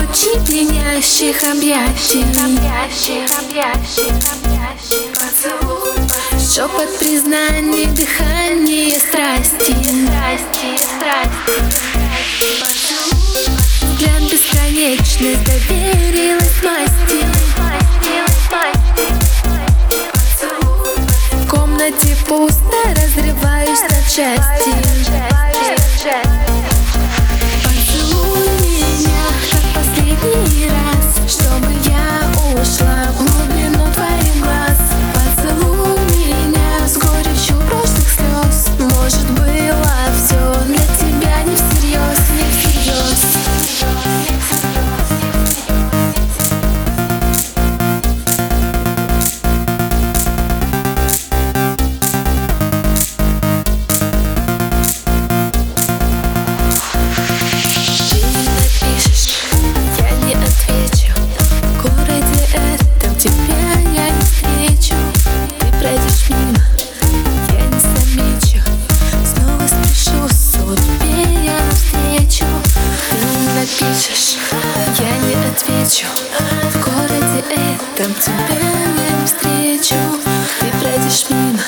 Ночи пьянящих объятий, шепот признаний, дыхание страсти, взгляд бесконечность доверилась масти. В комнате пусто, разрываюсь на части. Поцелуй меня, как последний раз, чтобы я ушла в глубину твоих глаз. Поцелуй меня с горечью прошлых слез. Может, было все для тебя не всерьез, не всерьез. Я не отвечу, в городе этом тебя я не встречу. Ты пройдешь мимо.